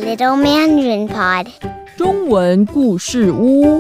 Little Mandarin Pod 中文故事屋。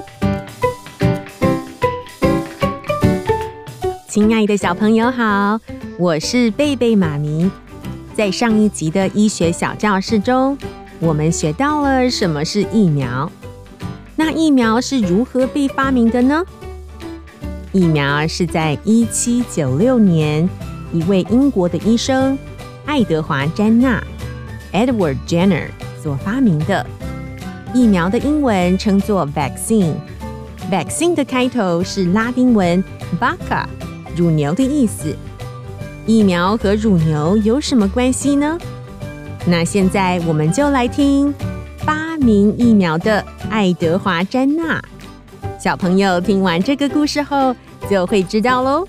亲爱的小朋友好，我是贝贝妈咪。在上一集的医学小教室中，我们学到了什么是疫苗。那疫苗是如何被发明的呢？疫苗是在1796年，一位英国的医生爱德华·詹纳 （Edward Jenner） 所发明的。疫苗的英文称作 vaccine。vaccine 的开头是拉丁文 vacca， 乳牛的意思。疫苗和乳牛有什么关系呢？那现在我们就来听发明疫苗的爱德华·詹纳。小朋友听完这个故事后就会知道咯。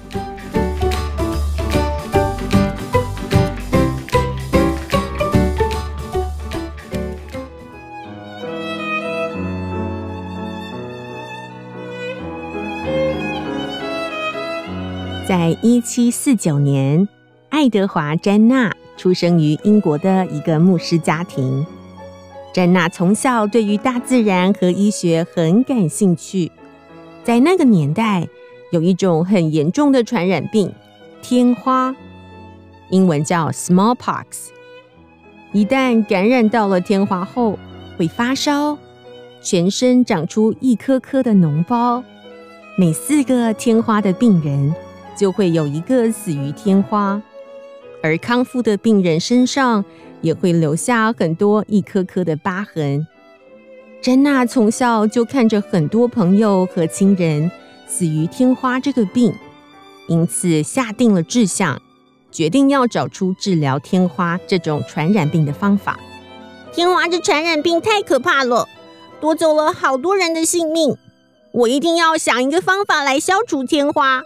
在1749年，爱德华·詹纳出生于英国的一个牧师家庭。詹纳从小对于大自然和医学很感兴趣。在那个年代，有一种很严重的传染病——天花，英文叫 smallpox。一旦感染到了天花后，会发烧，全身长出一颗颗的脓包。每4个天花的病人，就会有一个死于天花，而康复的病人身上也会留下很多一颗颗的疤痕。詹纳从小就看着很多朋友和亲人死于天花这个病，因此下定了志向，决定要找出治疗天花这种传染病的方法。 天花这传染病太可怕了，夺走了好多人的性命，我一定要想一个方法来消除天花。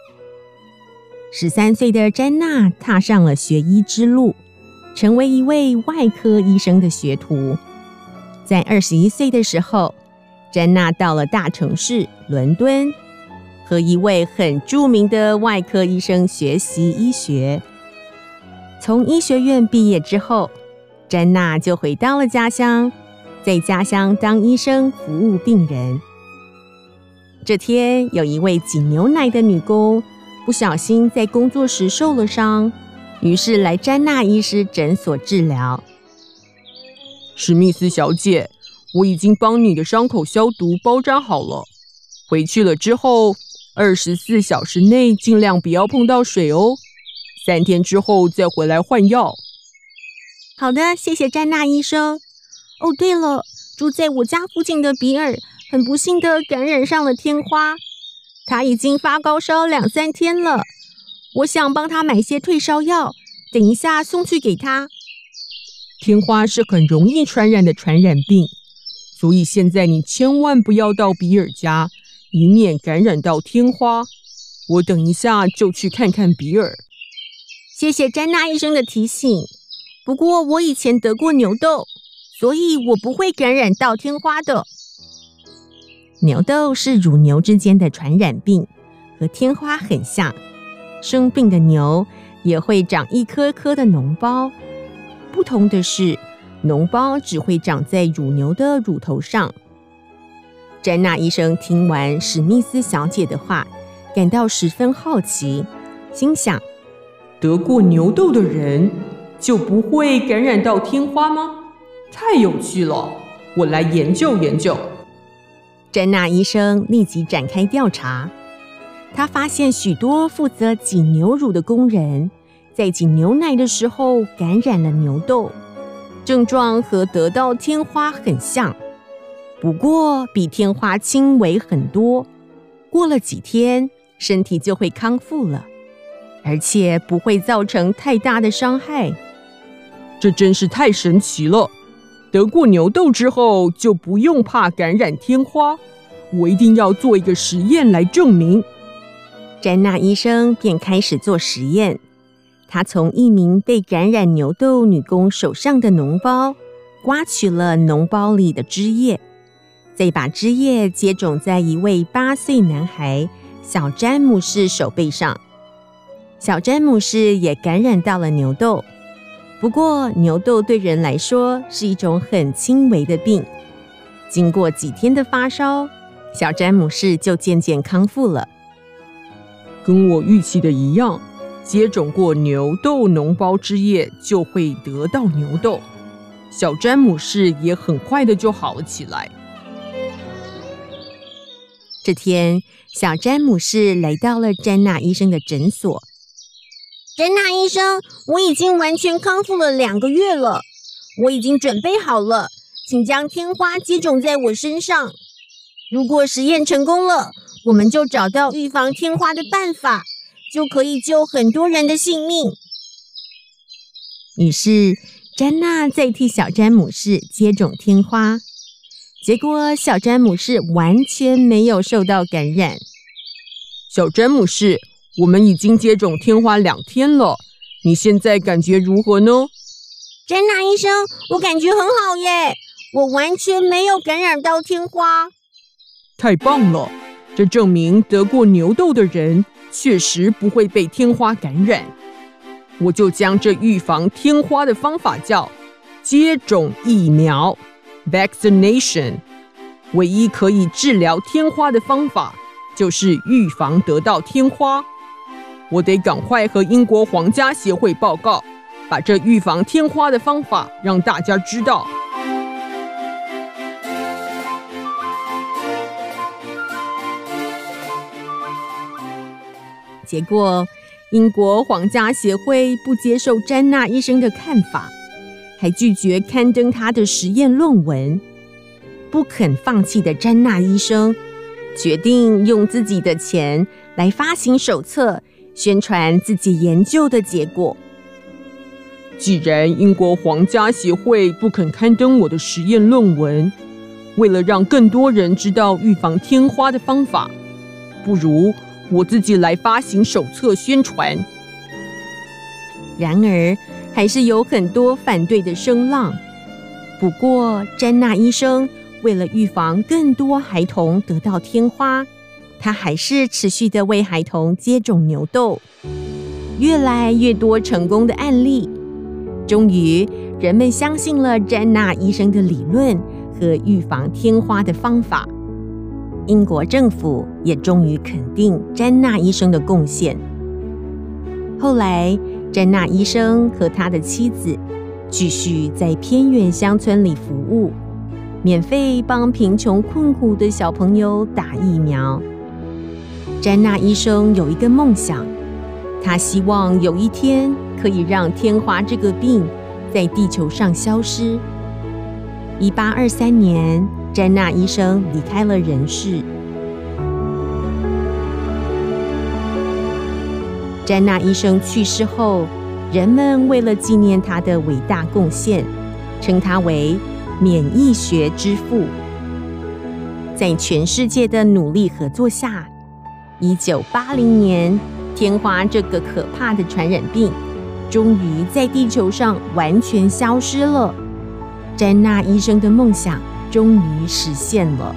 13岁的詹纳踏上了学医之路，成为一位外科医生的学徒。在21岁的时候，詹纳到了大城市伦敦，和一位很著名的外科医生学习医学。从医学院毕业之后，詹纳就回到了家乡，在家乡当医生服务病人。这天，有一位挤牛奶的女工不小心在工作时受了伤，于是来詹纳医师诊所治疗。 史密斯小姐，我已经帮你的伤口消毒包扎好了，回去了之后24小时内尽量不要碰到水哦，3天之后再回来换药。 好的，谢谢詹纳医生。哦，对了，住在我家附近的比尔很不幸的感染上了天花，他已经发高烧2-3天了，我想帮他买些退烧药，等一下送去给他。 天花是很容易传染的传染病，所以现在你千万不要到比尔家，以免感染到天花。我等一下就去看看比尔。 谢谢詹纳医生的提醒，不过我以前得过牛痘，所以我不会感染到天花的。 牛痘是乳牛之间的传染病，和天花很像。生病的牛也会长一颗颗的脓包，不同的是，脓包只会长在乳牛的乳头上。詹纳医生听完史密斯小姐的话，感到十分好奇，心想： 得过牛痘的人就不会感染到天花吗？太有趣了，我来研究研究。 詹纳医生立即展开调查，他发现许多负责挤牛乳的工人在挤牛奶的时候感染了牛痘，症状和得到天花很像，不过比天花轻微很多，过了几天身体就会康复了，而且不会造成太大的伤害。 这真是太神奇了，得过牛痘之后就不用怕感染天花，我一定要做一个实验来证明。 詹纳医生便开始做实验，他从一名被感染牛痘女工手上的脓包刮取了脓包里的汁液，再把汁液接种在一位8岁男孩小詹姆士手背上。小詹姆士也感染到了牛痘， 不过牛痘对人来说是一种很轻微的病，经过几天的发烧，小詹姆士就渐渐康复了。 跟我预期的一样，接种过牛痘脓包之夜就会得到牛痘。小詹姆士也很快的就好了起来。 这天，小詹姆士来到了詹娜医生的诊所。 詹娜医生，我已经完全康复了2个月了，我已经准备好了，请将天花接种在我身上。如果实验成功了，我们就找到预防天花的办法，就可以救很多人的性命。 于是，詹娜再替小詹姆士接种天花，结果小詹姆士完全没有受到感染。 小詹姆士，我们已经接种天花2天了，你现在感觉如何呢？ 詹娜医生，我感觉很好耶，我完全没有感染到天花。 太棒了，这证明得过牛痘的人确实不会被天花感染。我就将这预防天花的方法叫接种疫苗 vaccination。 唯一可以治疗天花的方法就是预防得到天花。我得赶快和英国皇家协会报告，把这预防天花的方法让大家知道。 结果，英国皇家协会不接受詹娜医生的看法，还拒绝刊登他的实验论文。不肯放弃的詹娜医生决定用自己的钱来发行手册，宣传自己研究的结果。 既然英国皇家协会不肯刊登我的实验论文，为了让更多人知道预防天花的方法，不如我自己来发行手册宣传。 然而，还是有很多反对的声浪。不过，詹娜医生为了预防更多孩童得到天花，他还是持续的为孩童接种牛痘。越来越多成功的案例，终于人们相信了詹娜医生的理论和预防天花的方法。英国政府也终于肯定詹娜医生的贡献。后来，詹娜医生和他的妻子继续在偏远乡村里服务，免费帮贫穷困苦的小朋友打疫苗。詹娜医生有一个梦想，他希望有一天可以让天花这个病在地球上消失。1823年，詹娜医生离开了人世。詹娜医生去世后，人们为了纪念他的伟大贡献，称他为免疫学之父。在全世界的努力合作下，1980年，天花这个可怕的传染病终于在地球上完全消失了。詹娜医生的梦想终于实现了。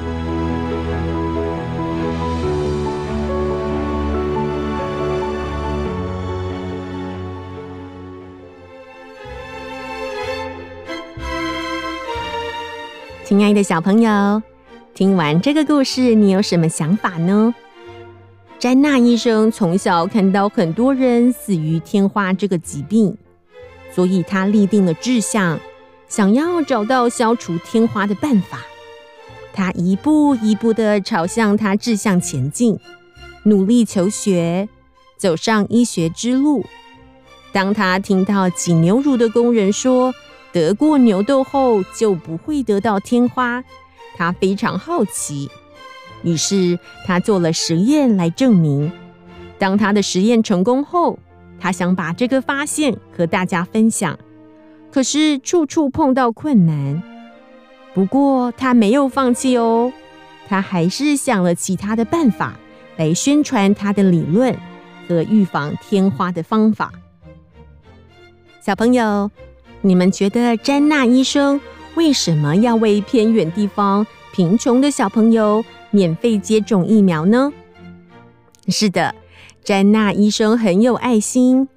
亲爱的小朋友，听完这个故事，你有什么想法呢？詹娜医生从小看到很多人死于天花这个疾病，所以他立定了志向，想要找到消除天花的办法。他一步一步地朝向他志向前进，努力求学，走上医学之路。当他听到挤牛乳的工人说得过牛痘后就不会得到天花，他非常好奇，于是他做了实验来证明。当他的实验成功后，他想把这个发现和大家分享，可是处处碰到困难。不过他没有放弃哦，他还是想了其他的办法来宣传他的理论和预防天花的方法。小朋友，你们觉得詹娜医生为什么要为偏远地方贫穷的小朋友免费接种疫苗呢？是的，詹娜医生很有爱心，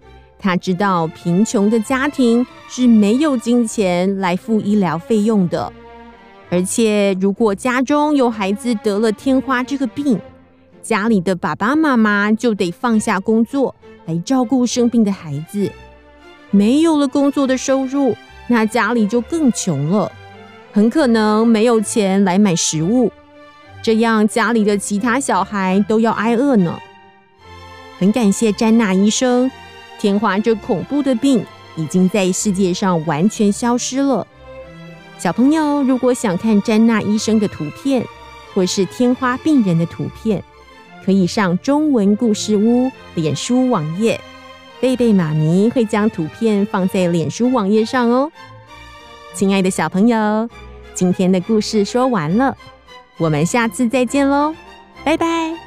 他知道贫穷的家庭是没有金钱来付医疗费用的，而且如果家中有孩子得了天花这个病，家里的爸爸妈妈就得放下工作来照顾生病的孩子。没有了工作的收入，那家里就更穷了，很可能没有钱来买食物，这样家里的其他小孩都要挨饿呢。很感谢詹娜医生，天花这恐怖的病已经在世界上完全消失了。小朋友如果想看詹娜医生的图片，或是天花病人的图片，可以上中文故事屋脸书网页，贝贝妈咪会将图片放在脸书网页上哦。亲爱的小朋友，今天的故事说完了，我们下次再见喽，拜拜。